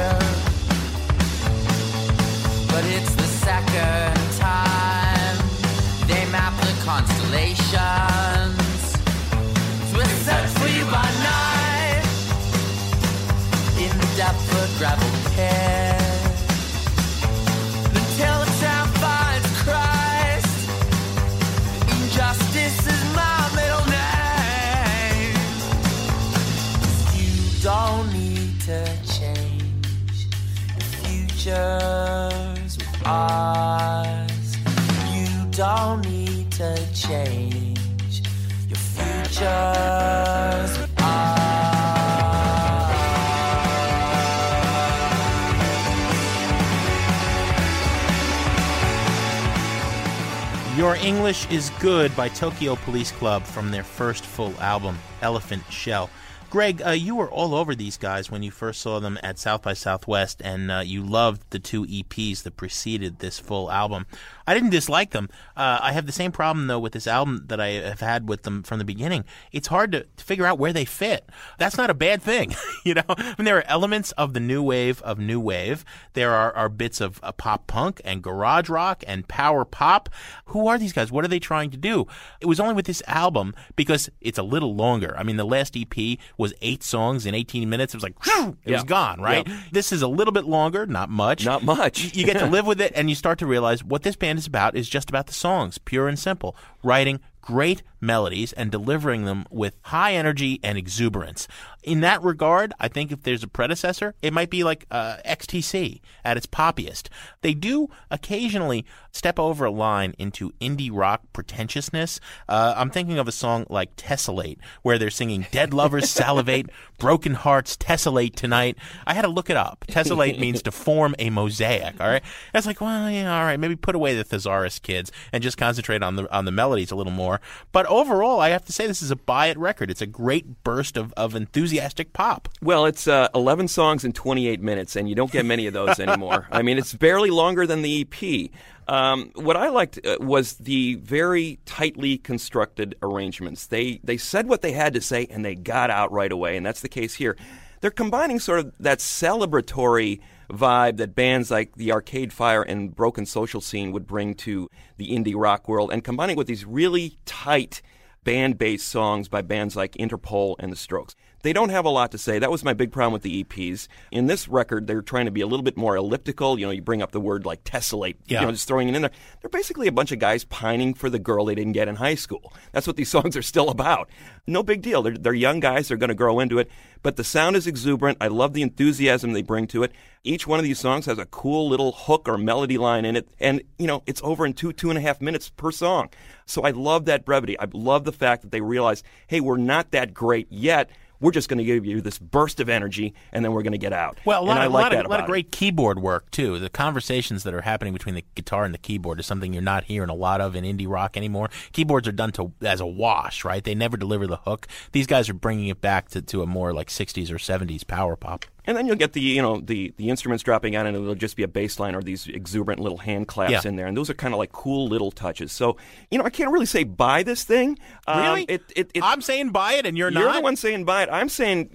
but it's the second time they map the constellations. So we search for you by night in the Deptford gravel pit until the town finds Christ. Injustice is my middle name. You don't need to change your futures with ours. You don't need to change your futures with ours. Your English is Good by Tokyo Police Club from their first full album, Elephant Shell. Greg, you were all over these guys when you first saw them at South by Southwest, and you loved the 2 EPs that preceded this full album. I didn't dislike them. I have the same problem, though, with this album that I have had with them from the beginning. It's hard to figure out where they fit. That's not a bad thing, you know? I mean, there are elements of the new wave of new wave. There are bits of pop punk and garage rock and power pop. Who are these guys? What are they trying to do? It was only with this album, because it's a little longer. I mean, the last EP was 8 songs in 18 minutes. It was like, whew, it was gone, right? Yeah. This is a little bit longer, not much. Not much. You get to live with it, and you start to realize what this band is about is just about the songs, pure and simple. Writing great melodies and delivering them with high energy and exuberance. In that regard, I think if there's a predecessor, it might be like XTC at its poppiest. They do occasionally step over a line into indie rock pretentiousness. I'm thinking of a song like Tessellate, where they're singing "Dead lovers salivate, broken hearts tessellate tonight." I had to look it up. Tessellate means to form a mosaic, all right? I was like, well, yeah, all right, maybe put away the Thesaurus kids and just concentrate on the melodies a little more. But overall, I have to say this is a buy-it record. It's a great burst of enthusiastic pop. Well, it's 11 songs in 28 minutes, and you don't get many of those anymore. I mean, it's barely longer than the EP. What I liked was the very tightly constructed arrangements. They said what they had to say, and they got out right away, and that's the case here. They're combining sort of that celebratory vibe that bands like the Arcade Fire and Broken Social Scene would bring to the indie rock world, and combining with these really tight band-based songs by bands like Interpol and The Strokes. They don't have a lot to say. That was my big problem with the EPs. In this record, they're trying to be a little bit more elliptical. You know, you bring up the word like tessellate, just throwing it in there. They're basically a bunch of guys pining for the girl they didn't get in high school. That's what these songs are still about. No big deal. They're young guys. They're going to grow into it. But the sound is exuberant. I love the enthusiasm they bring to it. Each one of these songs has a cool little hook or melody line in it. And, it's over in 2.5 minutes per song. So I love that brevity. I love the fact that they realize, hey, we're not that great yet. We're just going to give you this burst of energy, and then we're going to get out. Well, a lot of great keyboard work, too. The conversations that are happening between the guitar and the keyboard is something you're not hearing a lot of in indie rock anymore. Keyboards are done as a wash, right? They never deliver the hook. These guys are bringing it back to a more like 60s or 70s power pop. And then you'll get the instruments dropping out, and it'll just be a bass line or these exuberant little hand claps in there. And those are kind of like cool little touches. So, I can't really say buy this thing. Really? I'm saying buy it, and you're not? You're the one saying buy it. I'm saying,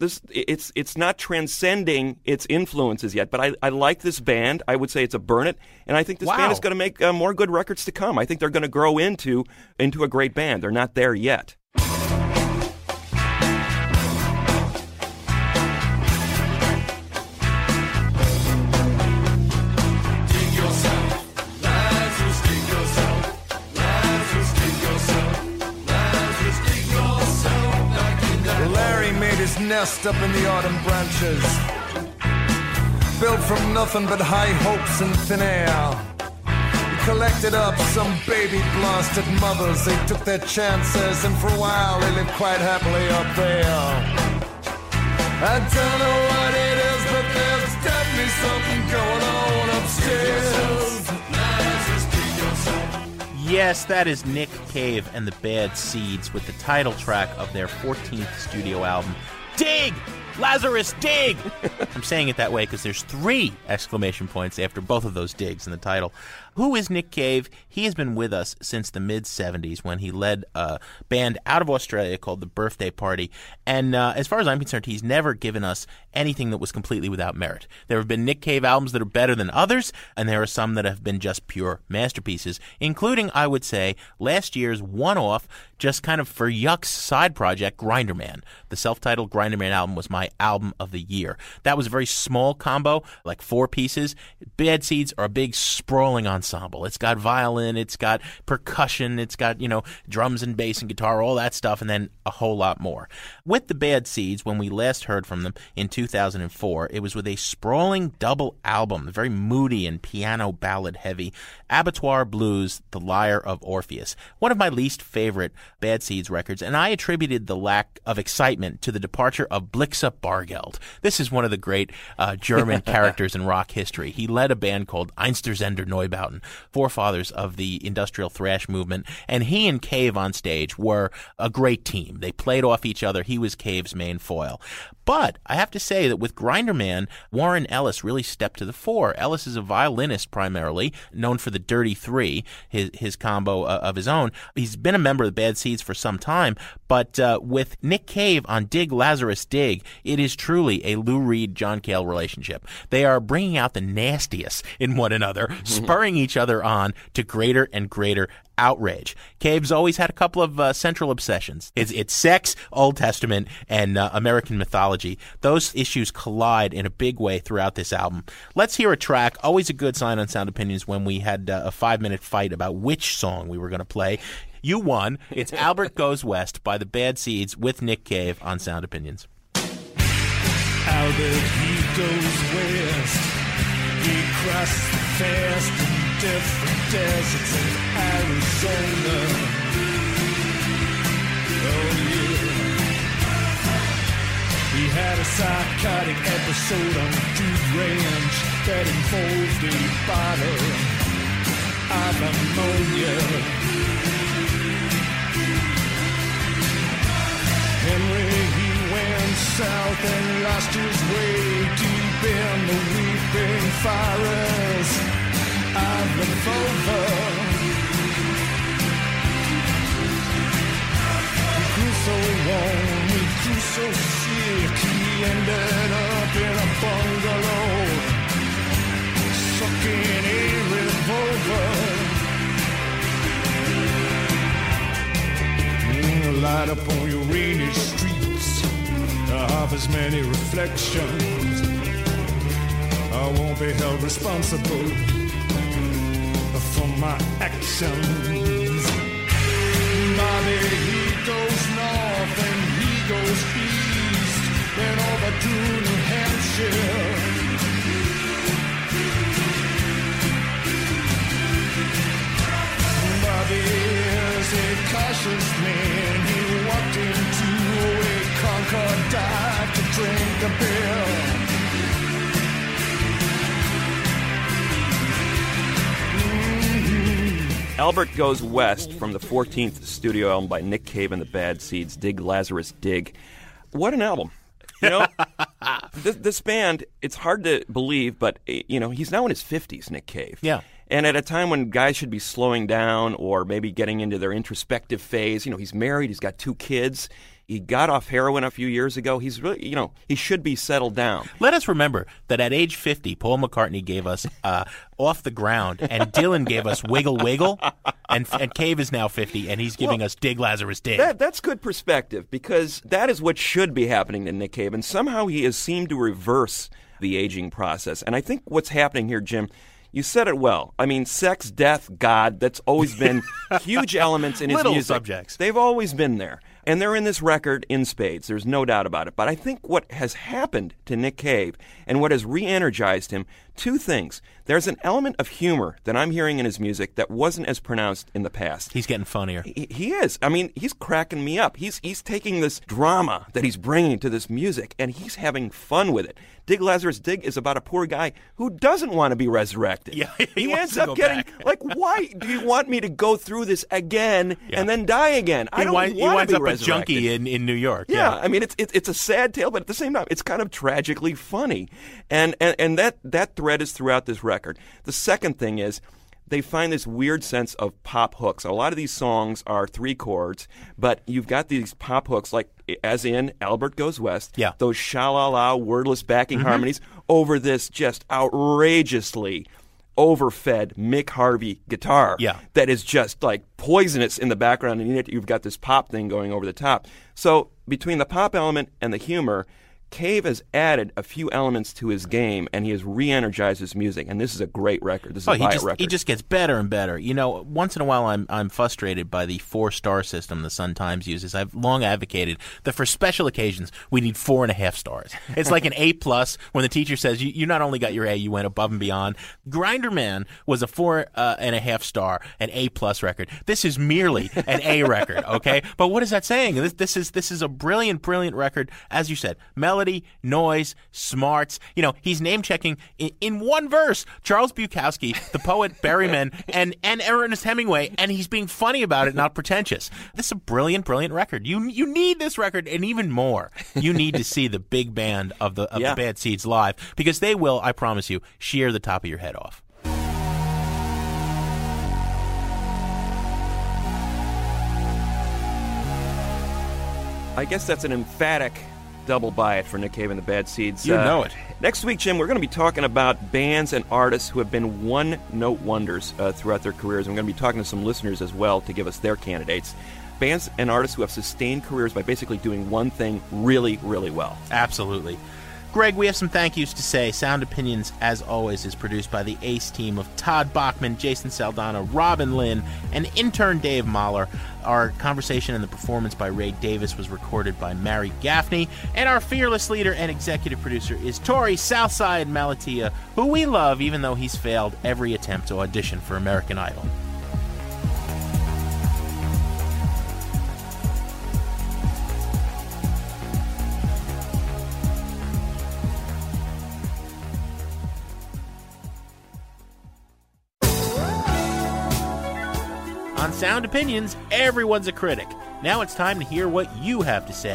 it's not transcending its influences yet. But I like this band. I would say it's a burn it. And I think this band is going to make more good records to come. I think they're going to grow into a great band. They're not there yet. Nest up in the autumn branches, built from nothing but high hopes and thin air. He collected up some baby blasted mothers. They took their chances, and for a while they lived quite happily up there. I don't know what it is, but there's definitely something going on upstairs. Yes, that is Nick Cave and the Bad Seeds with the title track of their 14th studio album, Dig! Lazarus, dig! I'm saying it that way because there's 3 exclamation points after both of those digs in the title. Who is Nick Cave? He has been with us since the mid-'70s when he led a band out of Australia called The Birthday Party. And as far as I'm concerned, he's never given us anything that was completely without merit. There have been Nick Cave albums that are better than others, and there are some that have been just pure masterpieces, including, I would say, last year's one-off, just kind of for yucks side project, Grinderman. The self-titled Grinderman album was my album of the year. That was a very small combo, like 4 pieces. Bad Seeds are a big sprawling ensemble. It's got violin, it's got percussion, it's got, drums and bass and guitar, all that stuff, and then a whole lot more. With the Bad Seeds, when we last heard from them in 2004, it was with a sprawling double album, very moody and piano ballad heavy, Abattoir Blues, The Lyre of Orpheus. One of my least favorite Bad Seeds records, and I attributed the lack of excitement to the departure of Blixa Bargeld. This is one of the great German characters in rock history. He led a band called Einstürzender Neubauten, Mountain, forefathers of the industrial thrash movement. And he and Cave on stage were a great team. They played off each other. He was Cave's main foil. But I have to say that with Grinderman, Warren Ellis really stepped to the fore. Ellis is a violinist primarily, known for the Dirty Three, his combo of his own. He's been a member of the Bad Seeds for some time, but with Nick Cave on Dig Lazarus Dig, it is truly a Lou Reed, John Cale relationship. They are bringing out the nastiest in one another, spurring each other on to greater and greater outrage. Cave's always had a couple of central obsessions. It's sex, Old Testament, and American mythology. Those issues collide in a big way throughout this album. Let's hear a track. Always a good sign on Sound Opinions when we had a 5-minute fight about which song we were going to play. You won. It's Albert Goes West by the Bad Seeds with Nick Cave on Sound Opinions. Albert, he goes west. He crosses the fast and different deserts of Arizona. Oh yeah. He had a psychotic episode on the Dude Ranch that involved a bottle of ammonia. Henry, he went south and lost his way deep in the weeping forest of Lefova. He grew so warm, he grew so sick, he ended up in a bungalow, sucking a revolver. Light up on your rainy streets, I have as many reflections. I won't be held responsible for my actions. Bobby, he goes north and he goes east and over to New Hampshire. Bobby is a cautious man. He walked into a Concord dive to drink a beer. Albert Goes West from the 14th studio album by Nick Cave and the Bad Seeds, Dig Lazarus Dig. What an album. You know, this band, it's hard to believe, but, you know, he's now in his 50s, Nick Cave. Yeah. And at a time when guys should be slowing down or maybe getting into their introspective phase, you know, he's married, he's got 2 kids. He got off heroin a few years ago. He's really, you know, he should be settled down. Let us remember that at age 50, Paul McCartney gave us Off the Ground, and Dylan gave us Wiggle Wiggle, and Cave is now 50, and he's giving us Dig Lazarus Dig. That's good perspective, because that is what should be happening to Nick Cave, and somehow he has seemed to reverse the aging process. And I think what's happening here, Jim, you said it well. I mean, sex, death, God, that's always been huge elements in his Little music. subjects. They've always been there. And they're in this record in spades. There's no doubt about it. But I think what has happened to Nick Cave and what has re-energized him, 2 things. There's an element of humor that I'm hearing in his music that wasn't as pronounced in the past. He's getting funnier. He is. I mean, he's cracking me up. He's taking this drama that he's bringing to this music, and he's having fun with it. Dig Lazarus Dig is about a poor guy who doesn't want to be resurrected. Yeah, he wants ends to up go getting, back. like, why do you want me to go through this again and then die again? I don't want to be He winds up resurrected. a junkie in New York. Yeah, I mean, it's a sad tale, but at the same time, it's kind of tragically funny. And that thread is throughout this record. The second thing is they find this weird sense of pop hooks. A lot of these songs are 3 chords, but you've got these pop hooks, like as in Albert Goes West, Yeah. those sha-la-la wordless backing harmonies over this just outrageously overfed Mick Harvey guitar that is just like poisonous in the background, and yet you've got this pop thing going over the top. So between the pop element and the humor, Cave has added a few elements to his game, and he has re-energized his music. And this is a great record. This is a record. He just gets better and better. You know, once in a while I'm frustrated by the 4-star system the Sun-Times uses. I've long advocated that for special occasions we need 4.5 stars. It's like an A+ when the teacher says you not only got your A, you went above and beyond. Grinderman was a 4.5 star, an A+ record. This is merely an A record, okay? But what is that saying? This is a brilliant record. As you said, melody, melody, noise, smarts. You know, he's name-checking in one verse Charles Bukowski, the poet Berryman, and Ernest Hemingway, and he's being funny about it, not pretentious. This is a brilliant, brilliant record. You need this record, and even more, you need to see the big band of the Bad Seeds live, because they will, I promise you, shear the top of your head off. I guess that's an emphatic double buy it for Nick Cave and the Bad Seeds. You know it. Next week, Jim, we're going to be talking about bands and artists who have been one-note wonders throughout their careers. I'm going to be talking to some listeners as well to give us their candidates. Bands and artists who have sustained careers by basically doing one thing really, really well. Absolutely. Greg, we have some thank yous to say. Sound Opinions, as always, is produced by the ACE team of Todd Bachman, Jason Saldana, Robin Lynn, and intern Dave Mahler. Our conversation and the performance by Ray Davis was recorded by Mary Gaffney, and our fearless leader and executive producer is Tori Southside Malatia, who we love even though he's failed every attempt to audition for American Idol. On Sound Opinions, everyone's a critic. Now it's time to hear what you have to say.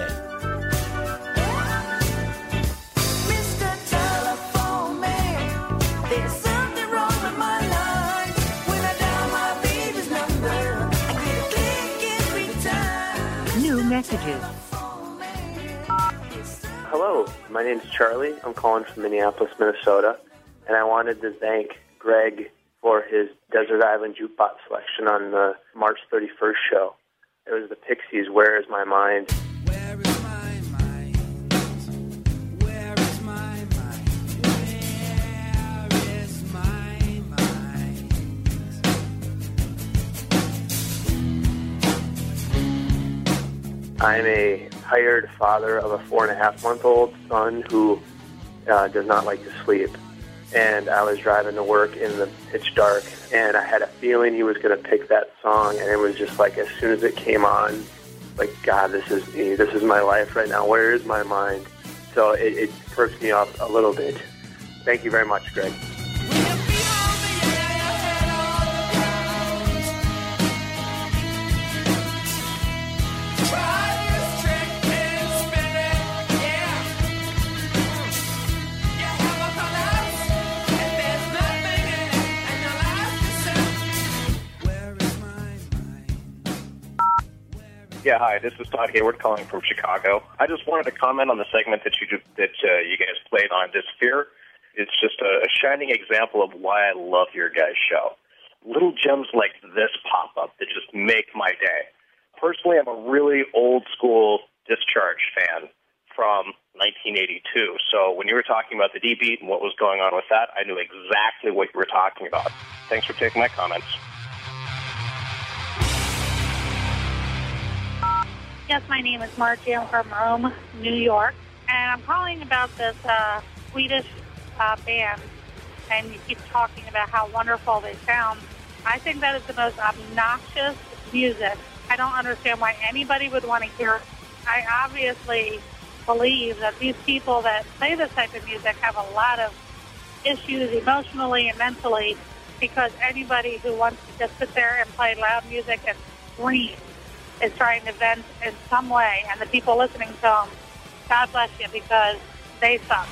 Mr. Telephone Man, there's something wrong with my line. When I dial my baby's number, I get a click every time. New messages. Hello, my name's Charlie. I'm calling from Minneapolis, Minnesota, and I wanted to thank Greg for his Desert Island Jukebox selection on the March 31st show. It was the Pixies' Where Is My Mind. Where is my mind? Where is my mind? Where is my mind? I'm a hired father of a 4.5-month-old son who does not like to sleep. And I was driving to work in the pitch dark, and I had a feeling he was going to pick that song, and it was just like, as soon as it came on, like, God, this is me. This is my life right now. Where is my mind? So it perks me up a little bit. Thank you very much, Greg. Yeah, hi. This is Todd Hayward calling from Chicago. I just wanted to comment on the segment that you guys played on Disappear. It's just a shining example of why I love your guys' show. Little gems like this pop up that just make my day. Personally, I'm a really old school Discharge fan from 1982. So when you were talking about the D-Beat and what was going on with that, I knew exactly what you were talking about. Thanks for taking my comments. Yes, my name is Margie. I'm from Rome, New York, and I'm calling about this Swedish band, and you keep talking about how wonderful they sound. I think that is the most obnoxious music. I don't understand why anybody would want to hear it. I obviously believe that these people that play this type of music have a lot of issues emotionally and mentally, because anybody who wants to just sit there and play loud music and scream is trying to vent in some way, and the people listening to them, God bless you, because they suck.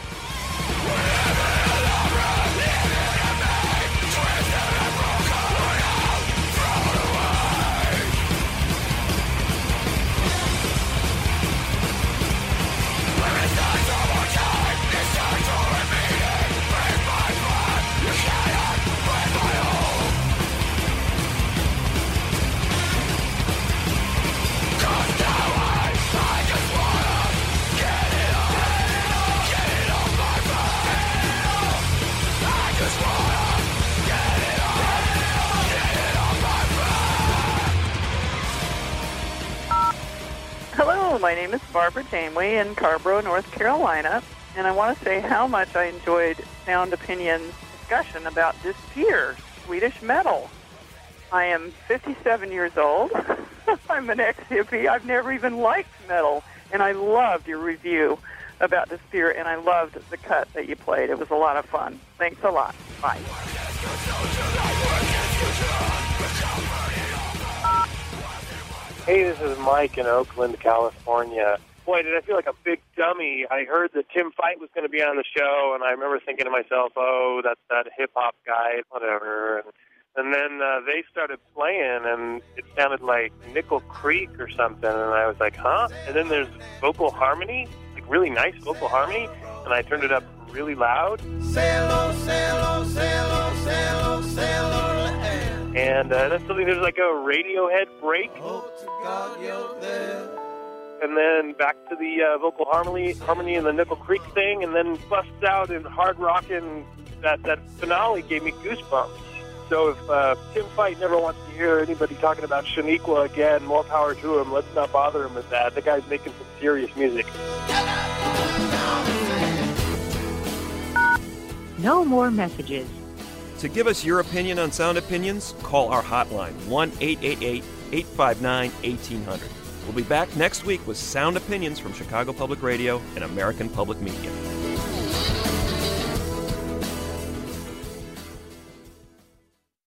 Hello, my name is Barbara Janeway in Carborough, North Carolina, and I want to say how much I enjoyed Sound Opinion's discussion about Disappear, Swedish metal. I am 57 years old. I'm an ex-hippie. I've never even liked metal, and I loved your review about Despair, and I loved the cut that you played. It was a lot of fun. Thanks a lot. Bye. Hey, this is Mike in Oakland, California. Boy, did I feel like a big dummy. I heard that Tim Fight was going to be on the show, and I remember thinking to myself, oh, that's that hip-hop guy, whatever. And then they started playing, and it sounded like Nickel Creek or something, and I was like, huh? And then there's vocal harmony, like really nice vocal harmony, and I turned it up really loud. Sail, sail, sail, sail, sail, And then suddenly there's like a Radiohead break. And then back to the vocal harmony in the Nickel Creek thing, and then busts out in hard rock, and that finale gave me goosebumps. So if Tim Fight never wants to hear anybody talking about Shaniqua again, more power to him. Let's not bother him with that. The guy's making some serious music. No more messages. To give us your opinion on Sound Opinions, call our hotline, 1-888-859-1800. We'll be back next week with Sound Opinions from Chicago Public Radio and American Public Media.